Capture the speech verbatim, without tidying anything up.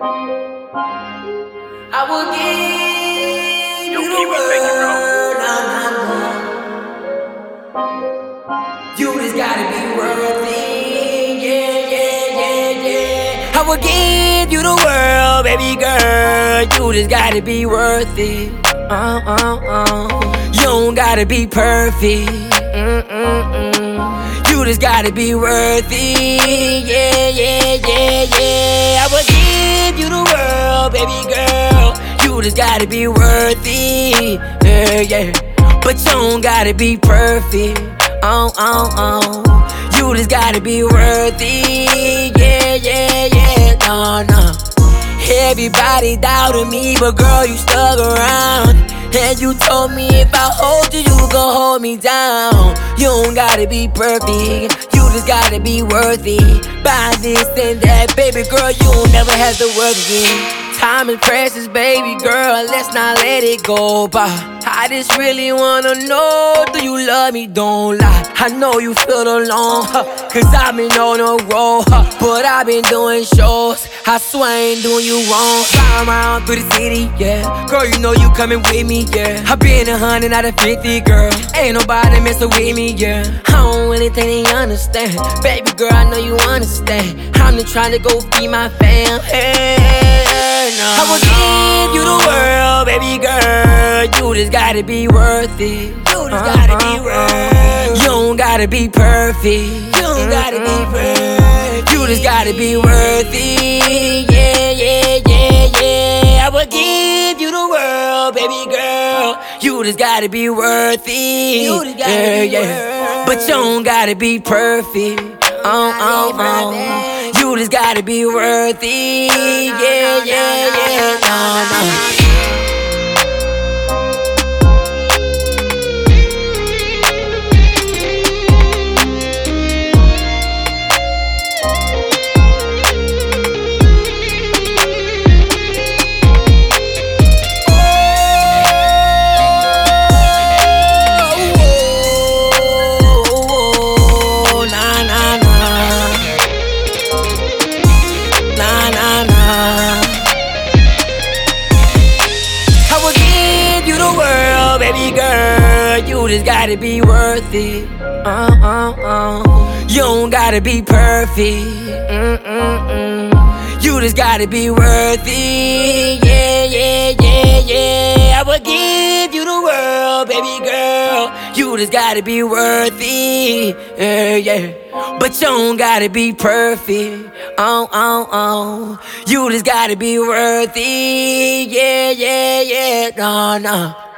I will give Yo, you the Kiwi, thank you, bro. world. Nah, nah, nah. You just gotta be worthy. Yeah, yeah, yeah, yeah. I will give you the world, baby girl. You just gotta be worthy. Uh, uh, uh. You don't gotta be perfect. Mm, mm, mm. You just gotta be worthy. Yeah, yeah, yeah, yeah. I will give you the world, baby girl. You just gotta be worthy. Yeah, yeah. But you don't gotta be perfect. Oh, oh, oh. You just gotta be worthy. Yeah, yeah, yeah. No, no. Everybody doubted me, but girl, you stuck around. And you told me if I hold you, you gon' hold me down. You don't gotta be perfect, you just gotta be worthy. Buy this and that, baby girl, you don't never have to work again. Time is precious, baby girl, let's not let it go by. I just really wanna know, do you love me? Don't lie. I know you feel alone, huh, cause I've been on a roll, huh, but I've been doing shows. I swear I ain't doing you wrong. Fly around through the city, yeah. Girl, you know you coming with me, yeah. I been a hundred out of fifty, girl. Ain't nobody messing with me, yeah. I don't really think they understand. Baby girl, I know you understand. I'm just trying to go feed my fam. Hey, no, I will give you the world, baby girl. You just gotta be worthy. You just gotta be worthy. You don't gotta be perfect. You don't gotta be perfect. You just gotta be worthy. Yeah, yeah, yeah, yeah. I will give you the world, baby girl. You just gotta be worthy. You just gotta yeah, be yeah. But you don't gotta be perfect. Oh, oh, oh. You just gotta be worthy. Yeah, yeah, yeah. No, no. Baby girl, you just gotta be worth it. Uh, uh, uh. You don't gotta be perfect. Mm, mm, mm. You just gotta be worthy. Yeah, yeah, yeah, yeah. I will give you the world, baby girl. You just gotta be worthy. Yeah, yeah. But you don't gotta be perfect. Oh, oh, oh. You just gotta be worthy. Yeah, yeah, yeah. No, no.